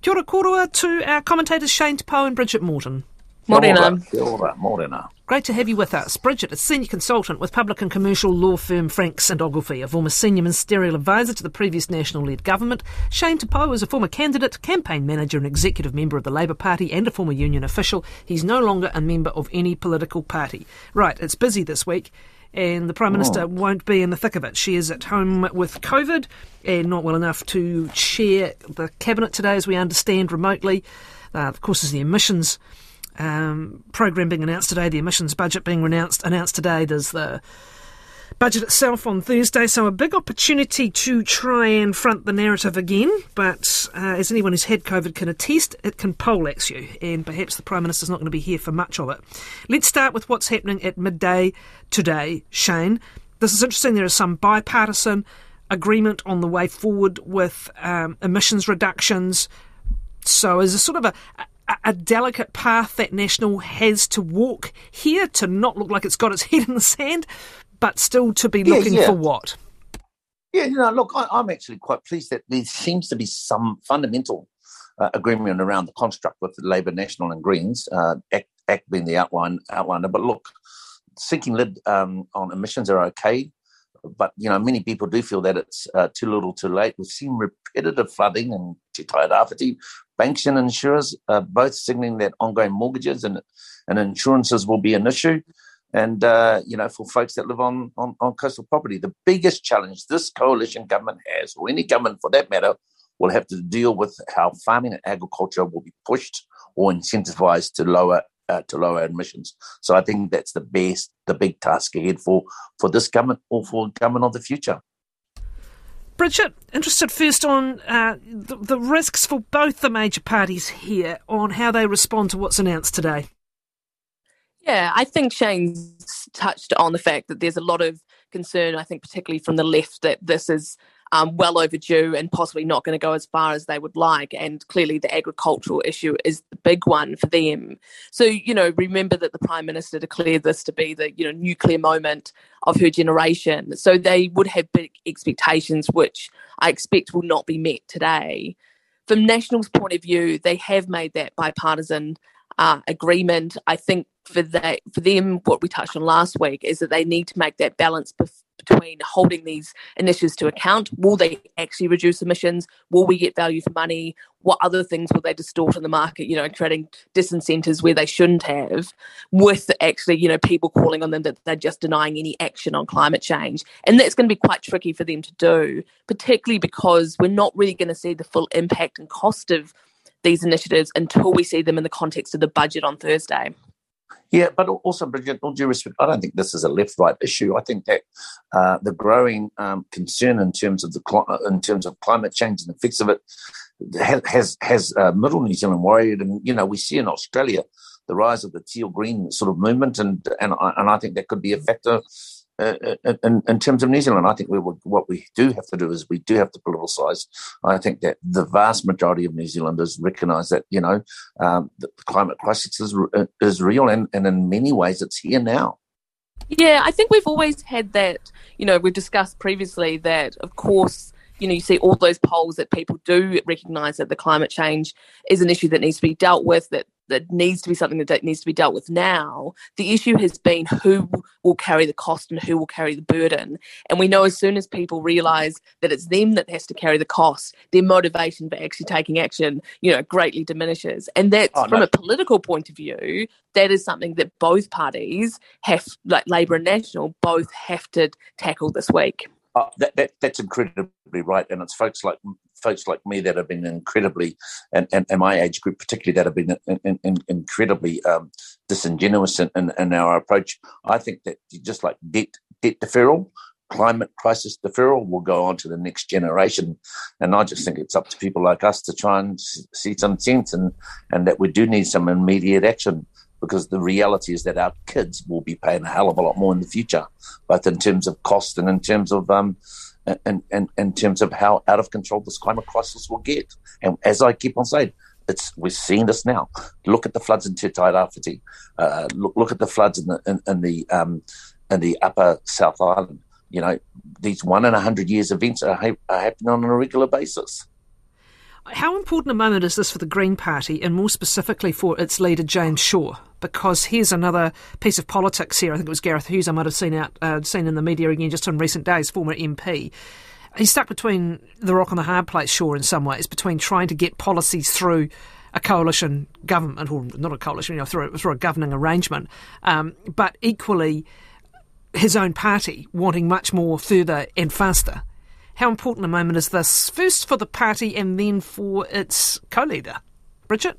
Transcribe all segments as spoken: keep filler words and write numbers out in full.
Kia ora kōrua to our commentators Shane Tepoe and Bridget Morton. Morena. Kia ora, morena. Great to have you with us. Bridget is Senior Consultant with public and commercial law firm Franks and Ogilvie, a former Senior Ministerial Advisor to the previous National-led government. Shane Tepoe is a former candidate, campaign manager and executive member of the Labour Party and a former union official. He's no longer a member of any political party. Right, it's busy this week, and the Prime Minister oh. won't be in the thick of it. She is at home with COVID and not well enough to chair the Cabinet today, as we understand, remotely. Uh, of course, there's the emissions um, program being announced today, the emissions budget being announced, announced today. There's the budget itself on Thursday, so a big opportunity to try and front the narrative again. But uh, as anyone who's had COVID can attest, it can poleaxe you, and perhaps the Prime Minister's not going to be here for much of it. Let's start with what's happening at midday today, Shane. This is interesting. There is some bipartisan agreement on the way forward with um, emissions reductions. So is a sort of a, a, a delicate path that National has to walk here to not look like it's got its head in the sand, but still to be looking yeah, yeah. for what? Yeah, you know, look, I, I'm actually quite pleased that there seems to be some fundamental uh, agreement around the construct with the Labour, National and Greens, uh, ACT, ACT being the outline, outliner. But look, sinking lid um, on emissions are okay, but, you know, many people do feel that it's uh, too little too late. We've seen repetitive flooding and Te Tai Rāwhiti. Banks and insurers are both signalling that ongoing mortgages and, and insurances will be an issue. And, uh, you know, for folks that live on, on, on coastal property, the biggest challenge this coalition government has, or any government for that matter, will have to deal with how farming and agriculture will be pushed or incentivised to lower uh, to lower emissions. So I think that's the best, the big task ahead for, for this government or for government of the future. Bridget, interested first on uh, the, the risks for both the major parties here on how they respond to what's announced today. Yeah, I think Shane's touched on the fact that there's a lot of concern, I think particularly from the left, that this is um, well overdue and possibly not going to go as far as they would like. And clearly the agricultural issue is the big one for them. So, you know, remember that the Prime Minister declared this to be the, you know, nuclear moment of her generation. So they would have big expectations, which I expect will not be met today. From National's point of view, they have made that bipartisan uh, agreement. I think for that, for them, what we touched on last week is that they need to make that balance bef- between holding these initiatives to account. Will they actually reduce emissions? Will we get value for money? What other things will they distort in the market, you know, creating disincentives where they shouldn't have, with actually, you know, people calling on them that they're just denying any action on climate change. And that's going to be quite tricky for them to do, particularly because we're not really going to see the full impact and cost of these initiatives until we see them in the context of the budget on Thursday. Yeah, but also, Bridget, all due respect, I don't think this is a left-right issue. I think that uh, the growing um, concern in terms of the cl- in terms of climate change and the effects of it has has, has uh, middle New Zealand worried. And you know, we see in Australia the rise of the teal green sort of movement, and and and I think that could be a factor uh, in, in terms of New Zealand. I think we would, what we do have to do is we do have to politicise. I think that the vast majority of New Zealanders recognise that, you know, um, the climate crisis is, is real, and, and in many ways it's here now. Yeah, I think we've always had that, you know, we've discussed previously that, of course, you know, you see all those polls that people do recognise that the climate change is an issue that needs to be dealt with, that, that needs to be something that needs to be dealt with now. The issue has been who will carry the cost and who will carry the burden. And we know as soon as people realise that it's them that has to carry the cost, their motivation for actually taking action, you know, greatly diminishes. And that's, oh, no. from a political point of view, that is something that both parties have, like Labour and National, both have to tackle this week. Uh, that, that that's incredibly right, and it's folks like folks like me that have been incredibly, and, and, and my age group particularly, that have been in, in, in incredibly um, disingenuous in, in, in our approach. I think that just like debt debt deferral, climate crisis deferral will go on to the next generation, and I just think it's up to people like us to try and see some sense, and and that we do need some immediate action. Because the reality is that our kids will be paying a hell of a lot more in the future, both in terms of cost and in terms of um, and, and in terms of how out of control this climate crisis will get. And as I keep on saying, it's we're seeing this now. Look at the floods in Te Tai Rāwhiti. Uh, look look at the floods in the in, in the um, in the upper South Island. You know, these one in a hundred years events are, ha- are happening on a regular basis. How important a moment is this for the Green Party, and more specifically for its leader, James Shaw? Because here's another piece of politics here. I think it was Gareth Hughes I might have seen out, uh, seen in the media again just in recent days, former M P. He's stuck between the rock and the hard place, Shaw, in some ways, between trying to get policies through a coalition government, or not a coalition, you know, through, through a governing arrangement, um, but equally his own party wanting much more further and faster. How important a moment is this, first for the party and then for its co-leader? Bridget?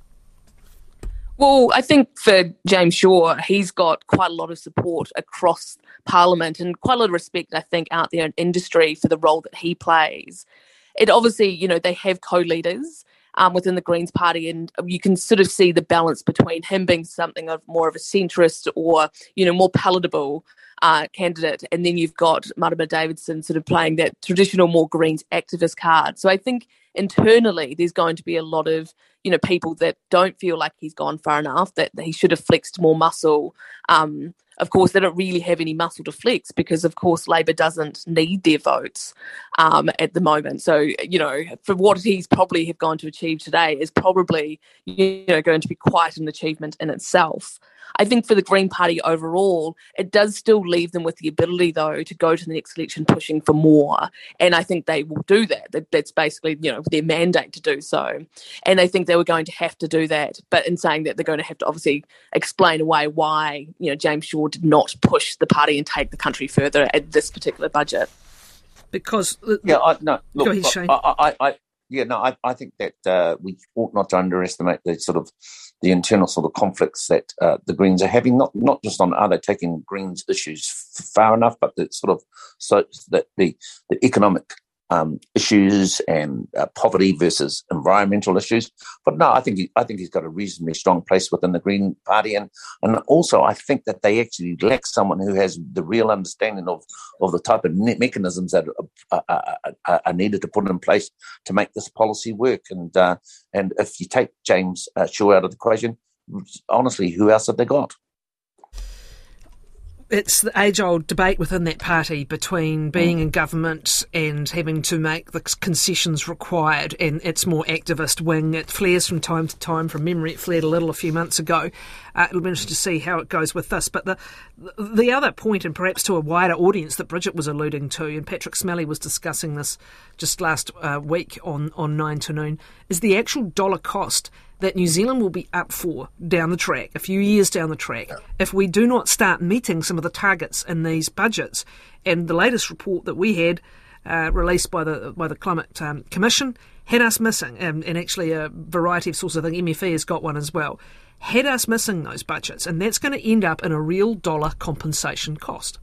Well, I think for James Shaw, he's got quite a lot of support across Parliament and quite a lot of respect, I think, out there in industry for the role that he plays. It obviously, you know, they have co-leaders um, within the Greens Party, and you can sort of see the balance between him being something of more of a centrist or, you know, more palatable Uh, candidate, and then you've got Marama Davidson sort of playing that traditional, more Greens activist card. So I think internally there's going to be a lot of, you know, people that don't feel like he's gone far enough, that, that he should have flexed more muscle. Um, of course, they don't really have any muscle to flex because, of course, Labour doesn't need their votes um, at the moment. So, you know, for what he's probably have gone to achieve today is probably, you know, going to be quite an achievement in itself. I think for the Green Party overall, it does still leave them with the ability, though, to go to the next election pushing for more. And I think they will do that. that. That's basically, you know, their mandate to do so. And I think they were going to have to do that. But in saying that, they're going to have to obviously explain away why, you know, James Shaw did not push the party and take the country further at this particular budget. Because... Yeah, I, no, look, go ahead, Shane. I, I, I, yeah, no, I, I think that uh, we ought not to underestimate the sort of the internal sort of conflicts that uh, the Greens are having, not not just on are they taking Greens issues f- far enough, but that sort of so that the the economic um, issues and uh, poverty versus environmental issues. But no, I think he, I think he's got a reasonably strong place within the Green Party, and and also I think that they actually lack someone who has the real understanding of of the type of ne- mechanisms that are, are, are, are needed to put in place to make this policy work. And uh, and if you take James uh, Shaw out of the equation, honestly, who else have they got? It's the age-old debate within that party between being in government and having to make the concessions required, and its more activist wing. It flares from time to time. From memory, it flared a little a few months ago. Uh, it'll be interesting to see how it goes with this. But the the other point, and perhaps to a wider audience, that Bridget was alluding to, and Patrick Smelly was discussing this just last uh, week on, on nine to noon, is the actual dollar cost that New Zealand will be up for down the track, a few years down the track, if we do not start meeting some of the targets in these budgets. And the latest report that we had, uh, released by the by the Climate um, Commission, had us missing, and, and actually a variety of sources, I think M F E has got one as well, had us missing those budgets, and that's going to end up in a real dollar compensation cost.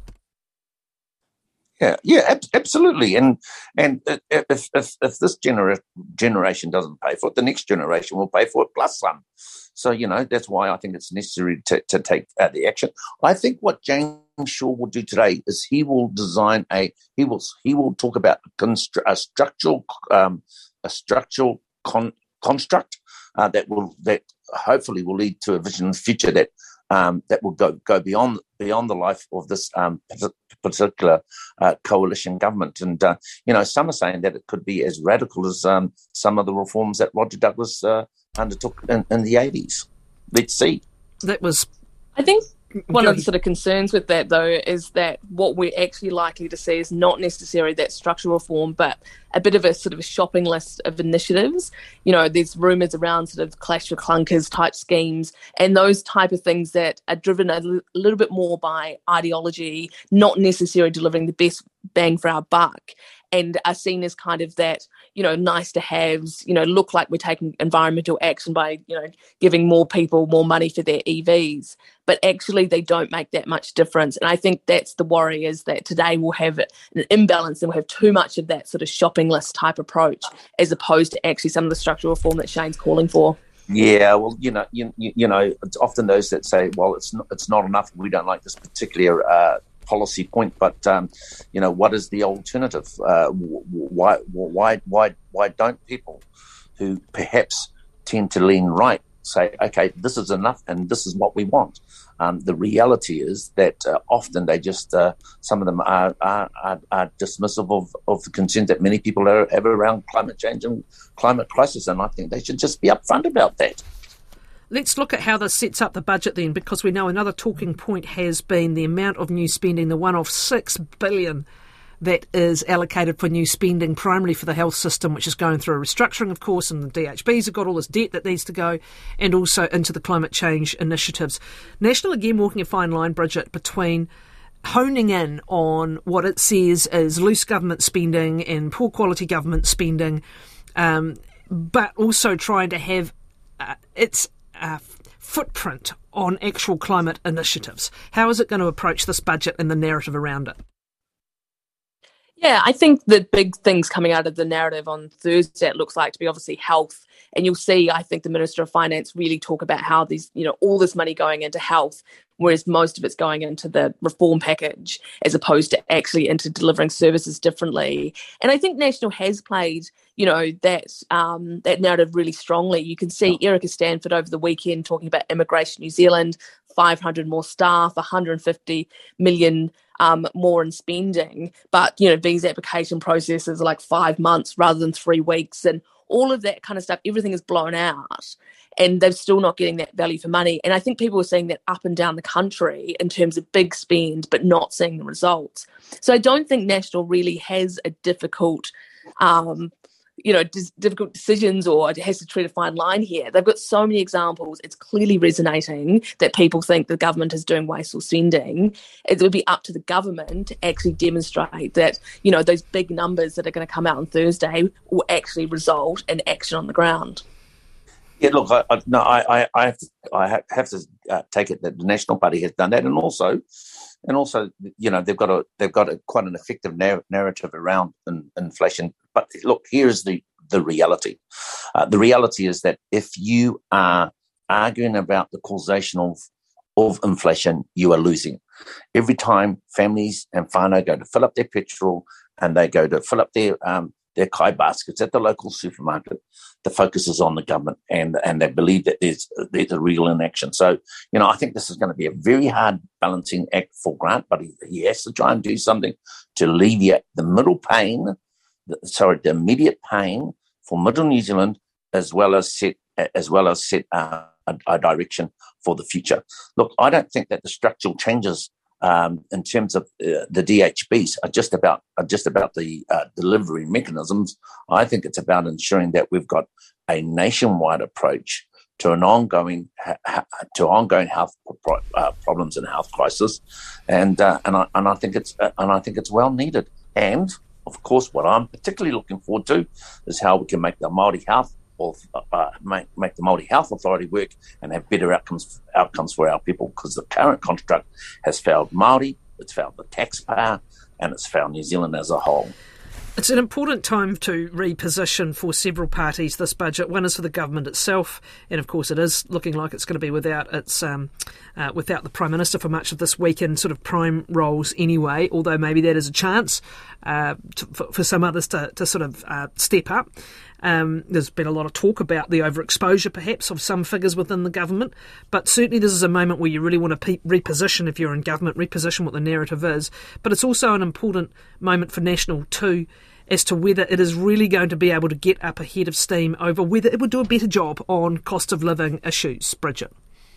Yeah, yeah, ab- absolutely. And and if if if this genera- generation doesn't pay for it, the next generation will pay for it plus some. So, you know, that's why I think it's necessary to, to take uh, the action. I think what James Shaw will do today is he will design a he will he will talk about a, constru- a structural um, a structural con- construct uh, that will that hopefully will lead to a vision in the future that um, that will go go beyond beyond the life of this um, particular uh, coalition government. And, uh, you know, some are saying that it could be as radical as um, some of the reforms that Roger Douglas uh, undertook in, in the eighties. Let's see. That was... I think one of the sort of concerns with that, though, is that what we're actually likely to see is not necessarily that structural reform, but a bit of a sort of a shopping list of initiatives. You know, there's rumours around sort of Clash of Clunkers type schemes and those type of things that are driven a l- little bit more by ideology, not necessarily delivering the best bang for our buck, and are seen as kind of that, you know, nice to haves, you know, look like we're taking environmental action by, you know, giving more people more money for their E Vs. But actually they don't make that much difference. And I think that's the worry, is that today we'll have an imbalance and we'll have too much of that sort of shopping list type approach as opposed to actually some of the structural reform that Shane's calling for. Yeah, well, you know, you, you, you know, it's often those that say, well, it's not, it's not enough. We don't like this particular uh, policy point, but um, you know, what is the alternative? Uh, why, why, why, why don't people who perhaps tend to lean right say, okay, this is enough and this is what we want. Um, the reality is that uh, often they just, uh, some of them are, are, are, are dismissive of, of the concerns that many people are, have around climate change and climate crisis, and I think they should just be upfront about that. Let's look at how this sets up the budget then, because we know another talking point has been the amount of new spending, the one-off six billion dollars that is allocated for new spending, primarily for the health system, which is going through a restructuring, of course, and the D H Bs have got all this debt that needs to go, and also into the climate change initiatives. National, again, walking a fine line, Bridget, between honing in on what it says is loose government spending and poor quality government spending, um, but also trying to have uh, its uh, footprint on actual climate initiatives. How is it going to approach this budget and the narrative around it? Yeah, I think the big things coming out of the narrative on Thursday, it looks like to be obviously health. And you'll see, I think, the Minister of Finance really talk about how these, you know, all this money going into health, whereas most of it's going into the reform package as opposed to actually into delivering services differently. And I think National has played, you know, that um, that narrative really strongly. You can see Erica Stanford over the weekend talking about Immigration New Zealand, five hundred more staff, one hundred fifty million um, more in spending. But, you know, visa application processes are like five months rather than three weeks. And all of that kind of stuff, everything is blown out. And they're still not getting that value for money. And I think people are seeing that up and down the country in terms of big spend, but not seeing the results. So I don't think National really has a difficult, um, you know, dis- difficult decisions or it has to tread a fine line here. They've got so many examples. It's clearly resonating that people think the government is doing wasteful spending. It would be up to the government to actually demonstrate that, you know, those big numbers that are going to come out on Thursday will actually result in action on the ground. Yeah, look, I, I, no, I, I, I have to, I have to uh, take it that the National Party has done that, and also, and also, you know, they've got a they've got a, quite an effective narr- narrative around in, inflation. But look, here's the the reality. Uh, the reality is that if you are arguing about the causation of of inflation, you are losing. Every time families and whānau go to fill up their petrol and they go to fill up their um, their kai baskets at the local supermarket, the focus is on the government, and, and they believe that there's there's a real inaction. So, you know, I think this is going to be a very hard balancing act for Grant, but he, he has to try and do something to alleviate the middle pain, the, sorry, the immediate pain for Middle New Zealand, as well as set as well as set uh, a, a direction for the future. Look, I don't think that the structural changes Um, in terms of uh, the D H Bs are just about are just about the uh, delivery mechanisms. I think it's about ensuring that we've got a nationwide approach to an ongoing ha- to ongoing health pro- uh, problems and health crisis, and uh, and I and I think it's uh, and I think it's well needed. And of course, what I'm particularly looking forward to is how we can make the Māori health or uh, make, make the Māori Health Authority work and have better outcomes outcomes for our people, because the current construct has failed Māori, it's failed the taxpayer, and it's failed New Zealand as a whole. It's an important time to reposition for several parties this budget. One is for the government itself, and of course it is looking like it's going to be without its um, uh, without the Prime Minister for much of this week in sort of prime roles anyway, although maybe that is a chance uh, to, for, for some others to, to sort of uh, step up. Um, there's been a lot of talk about the overexposure, perhaps, of some figures within the government, but certainly this is a moment where you really want to pe- reposition, if you're in government, reposition what the narrative is. But it's also an important moment for National too, as to whether it is really going to be able to get up ahead of steam over whether it would do a better job on cost of living issues. Bridget.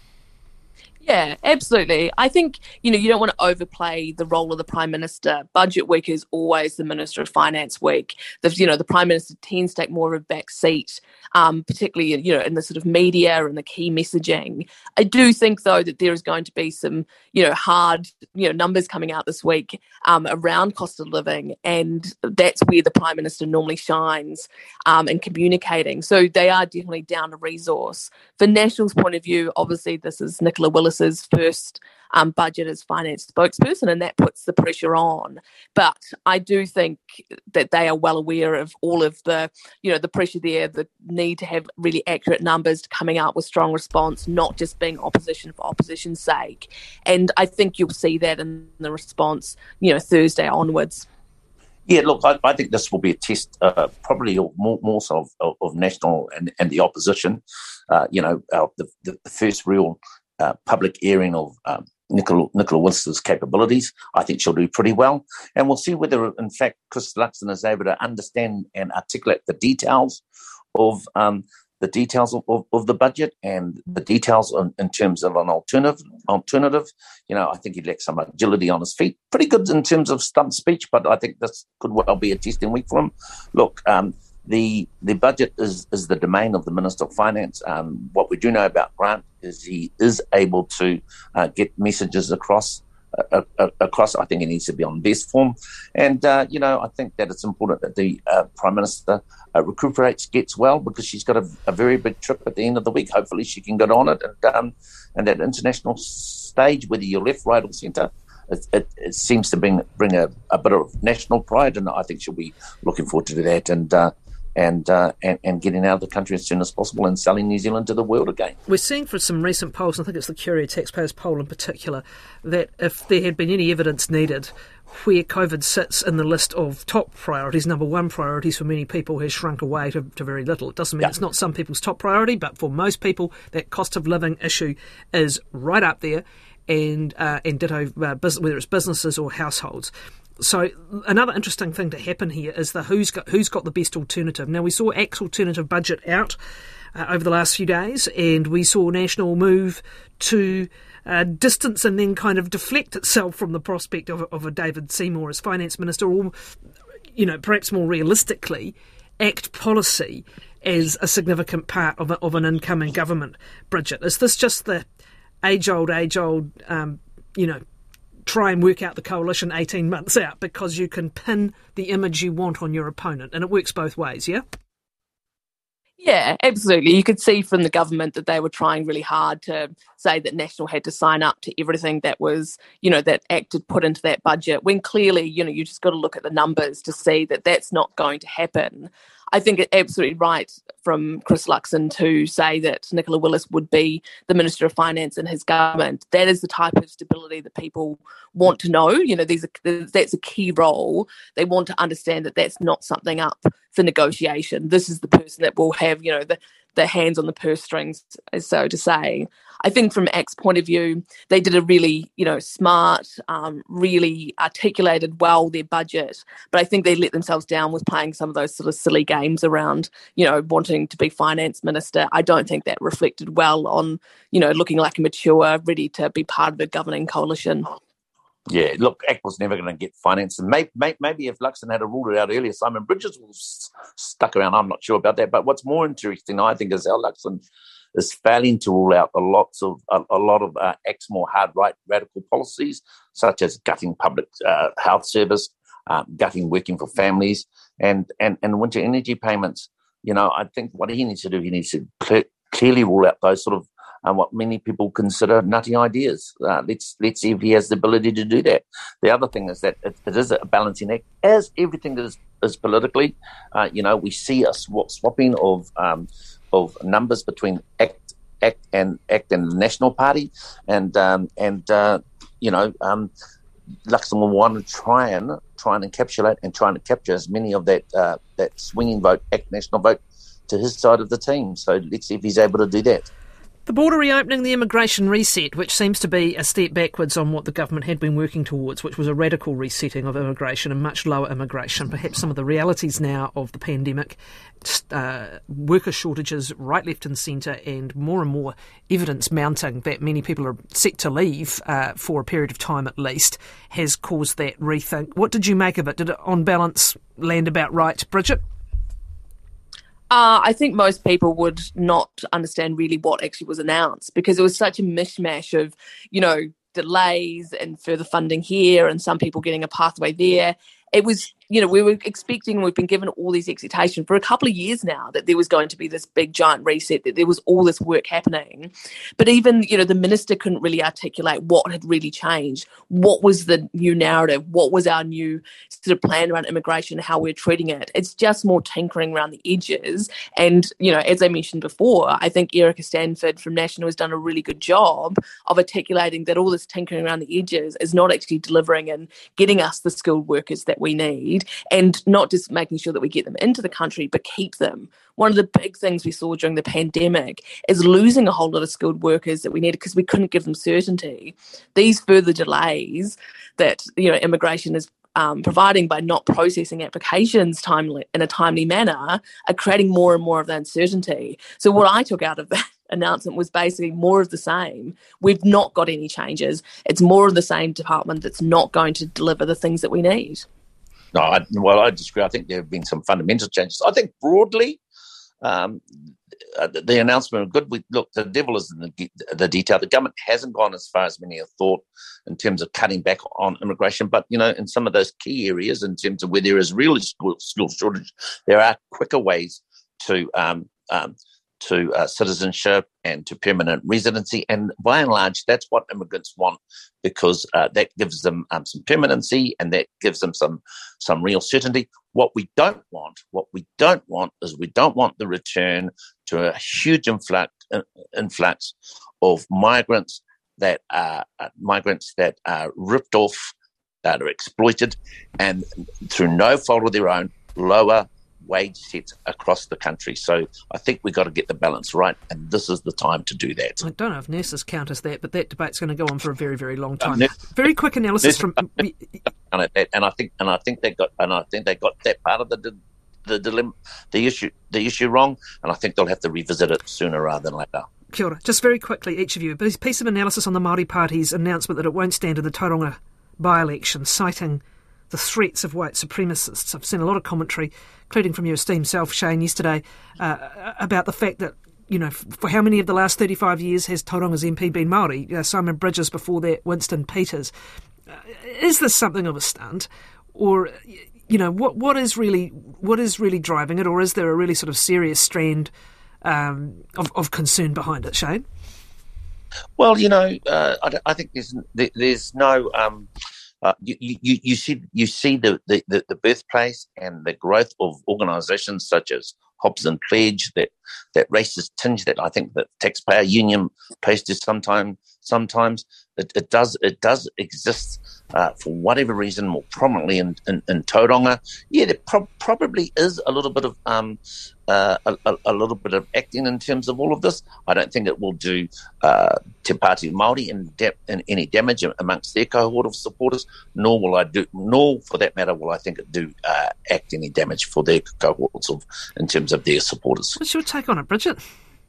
Yeah, absolutely. I think, you know, you don't want to overplay the role of the Prime Minister. Budget week is always the Minister of Finance week. The, you know, the Prime Minister tends to take more of a back seat, um, particularly, you know, in the sort of media and the key messaging. I do think, though, that there is going to be some, you know, hard, you know, numbers coming out this week um, around cost of living, and that's where the Prime Minister normally shines um, in communicating. So they are definitely down a resource. For National's point of view, obviously this is Nicola Willis's first um, budget as finance spokesperson, and that puts the pressure on. But I do think that they are well aware of all of the, you know, the pressure there, the need to have really accurate numbers, coming out with strong response, not just being opposition for opposition's sake. And I think you'll see that in the response, you know, Thursday onwards. Yeah, look, I, I think this will be a test, uh, probably of more, more so of, of, of National and, and the opposition. Uh, you know, uh, the, the, the first real uh, public airing of um, Nicola, Nicola Willis's capabilities. I think she'll do pretty well. And we'll see whether, in fact, Chris Luxon is able to understand and articulate the details of um, the details of, of, of the budget and the details in, in terms of an alternative. Alternative, you know, I think he lacks some agility on his feet. Pretty good in terms of stump speech, but I think this could well be a testing week for him. Look, um, the the budget is is the domain of the Minister of Finance. Um, what we do know about Grant is he is able to uh, get messages across. Uh, uh, across, I think he needs to be on best form, and uh, you know, I think that it's important that the uh, Prime Minister uh, recuperates, gets well, because she's got a, a very big trip at the end of the week. Hopefully, she can get on it, and um, and that international stage, whether you're left, right, or centre, it, it, it seems to bring bring a, a bit of national pride, and I think she'll be looking forward to that, and. Uh, And, uh, and and getting out of the country as soon as possible and selling New Zealand to the world again. We're seeing from some recent polls, I think it's the Curia Taxpayers poll in particular, that if there had been any evidence needed where COVID sits in the list of top priorities, number one priorities for many people has shrunk away to, to very little. It doesn't mean yeah. it's not some people's top priority, but for most people, that cost of living issue is right up there, and, uh, and ditto, uh, whether it's businesses or households. So another interesting thing to happen here is the who's got who's got the best alternative. Now, we saw A C T's alternative budget out uh, over the last few days, and we saw National move to uh, distance and then kind of deflect itself from the prospect of, of a David Seymour as finance minister, or, you know, perhaps more realistically, act policy as a significant part of, a, of an incoming government. Bridget, is this just the age-old, age-old, um, you know, try and work out the coalition eighteen months out because you can pin the image you want on your opponent, and it works both ways, yeah? Yeah, absolutely. You could see from the government that they were trying really hard to say that National had to sign up to everything that was, you know, that ACT had put into that budget, when clearly, you know, you just got to look at the numbers to see that that's not going to happen. I think it's absolutely right from Chris Luxon to say that Nicola Willis would be the Minister of Finance in his government. That is the type of stability that people want to know. You know, these are, that's a key role. They want to understand that that's not something up for negotiation. This is the person that will have, you know, the, the hands on the purse strings, so to say. I think from ACT's point of view, they did a really, you know, smart, um, really articulated well their budget. But I think they let themselves down with playing some of those sort of silly games around, you know, wanting to be finance minister. I don't think that reflected well on, you know, looking like a mature, ready to be part of a governing coalition. Yeah, look, ACT was never going to get finance. And maybe, maybe if Luxon had ruled it out earlier, Simon Bridges was stuck around. I'm not sure about that. But what's more interesting, I think, is how Luxon is failing to rule out a lots of a, a lot of uh, ACT's more hard right radical policies, such as gutting public uh, health service, uh, gutting working for families, and, and, and winter energy payments. You know, I think what he needs to do, he needs to cl- clearly rule out those sort of um, what many people consider nutty ideas. Uh, let's let's see if he has the ability to do that. The other thing is that it, it is a balancing act, as everything is is politically. Uh, you know, we see a sw- swapping of um, of numbers between ACT, ACT and ACT and the National Party, and um, and uh, you know, um, Luxon will want to try and try and encapsulate and try and capture as many of that uh, that swinging vote, ACT National vote, to his side of the team. So let's see if he's able to do that. The border reopening, the immigration reset, which seems to be a step backwards on what the government had been working towards, which was a radical resetting of immigration and much lower immigration. Perhaps some of the realities now of the pandemic, uh, worker shortages right, left and centre, and more and more evidence mounting that many people are set to leave uh, for a period of time at least, has caused that rethink. What did you make of it? Did it, on balance, land about right, Bridget? Uh, I think most people would not understand really what actually was announced, because it was such a mishmash of, you know, delays and further funding here and some people getting a pathway there. It was, you know, we were expecting, we've been given all these expectations for a couple of years now that there was going to be this big giant reset, that there was all this work happening. But even, you know, the minister couldn't really articulate what had really changed. What was the new narrative? What was our new sort of plan around immigration, how we're treating it? It's just more tinkering around the edges. And, you know, as I mentioned before, I think Erica Stanford from National has done a really good job of articulating that all this tinkering around the edges is not actually delivering and getting us the skilled workers that we need. need, and not just making sure that we get them into the country, but keep them. One of the big things we saw during the pandemic is losing a whole lot of skilled workers that we needed because we couldn't give them certainty. These further delays that, you know, immigration is um, providing by not processing applications timely in a timely manner are creating more and more of that uncertainty. So what I took out of that announcement was basically more of the same. We've not got any changes. It's more of the same department that's not going to deliver the things that we need. No, I, well, I disagree. I think there have been some fundamental changes. I think broadly, um, the, the announcement of good. We, look, the devil is in the, the detail. The government hasn't gone as far as many have thought in terms of cutting back on immigration. But, you know, in some of those key areas, in terms of where there is real skill, skill shortage, there are quicker ways to um, um, to uh, citizenship and to permanent residency. And by and large, that's what immigrants want, because uh, that gives them um, some permanency and that gives them some some real certainty. What we don't want, what we don't want is we don't want the return to a huge influx, uh, influx of migrants that are uh, migrants that are ripped off, that are exploited, and through no fault of their own, lower wage sets across the country. So I think we've got to get the balance right, and this is the time to do that. I don't know if Nurses counters that, but that debate's going to go on for a very, very long time. Uh, very quick analysis from, and I think, and I think they got, and I think they got that part of the the dilemma, the issue, the issue wrong, and I think they'll have to revisit it sooner rather than later. Kia ora. Just very quickly, each of you, a piece of analysis on the Māori Party's announcement that it won't stand in the Tauranga by-election, citing the threats of white supremacists. I've seen a lot of commentary, including from your esteemed self, Shane, yesterday, uh, about the fact that, you know, for how many of the last thirty-five years has Tauranga's M P been Māori? Uh, Simon Bridges, before that, Winston Peters. Uh, is this something of a stunt? Or, you know, what what is really what is really driving it? Or is there a really sort of serious strand um, of, of concern behind it, Shane? Well, you know, uh, I, I think there's there's no... Um, Uh, you, you, you see you see the, the, the birthplace and the growth of organisations such as Hobbs and Pledge, that, that racist tinge that I think the taxpayer union pays to sometimes. Sometimes it, it does it does exist uh, for whatever reason more prominently in, in, in Tauranga. Yeah, there pro- probably is a little bit of um, uh, a, a little bit of acting in terms of all of this. I don't think it will do uh, Te Pāti Māori in, de- in any damage amongst their cohort of supporters. Nor will I do, nor for that matter, will I think it do uh, act any damage for their cohorts of in terms of their supporters. What's your take on it, Bridget?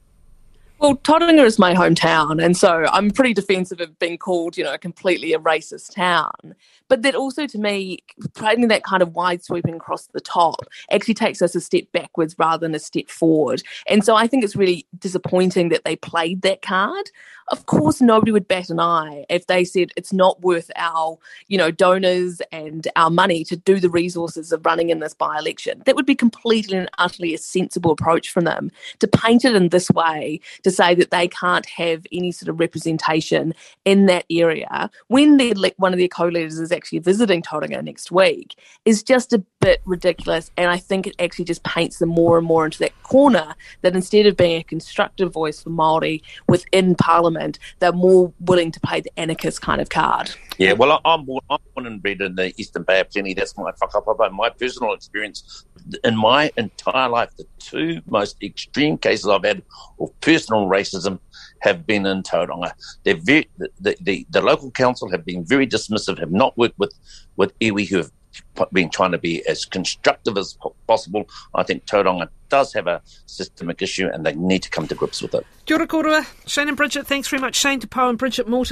Well, Tauranga is my hometown, and so I'm pretty defensive of being called, you know, completely a racist town. But that also, to me, creating that kind of wide sweeping across the top actually takes us a step backwards rather than a step forward. And so I think it's really disappointing that they played that card. Of course, nobody would bat an eye if they said it's not worth our, you know, donors and our money to do the resources of running in this by-election. That would be completely and utterly a sensible approach from them. To paint it in this way, to say that they can't have any sort of representation in that area when they're, one of their co-leaders is actually visiting Tauranga next week, is just a bit ridiculous. And I think it actually just paints them more and more into that corner, that instead of being a constructive voice for Māori within Parliament, they're more willing to play the anarchist kind of card. Yeah, well, I'm born, I'm born and bred in the Eastern Bay of Plenty. That's my whakapapa. My personal experience in my entire life, the two most extreme cases I've had of personal racism have been in Tauranga. They're very, the, the, the local council have been very dismissive, have not worked with, with iwi who have been trying to be as constructive as possible. I think Tauranga does have a systemic issue and they need to come to grips with it. Kia ora kōrua. Shane and Bridget, thanks very much. Shane Te Pou and Bridget Morton.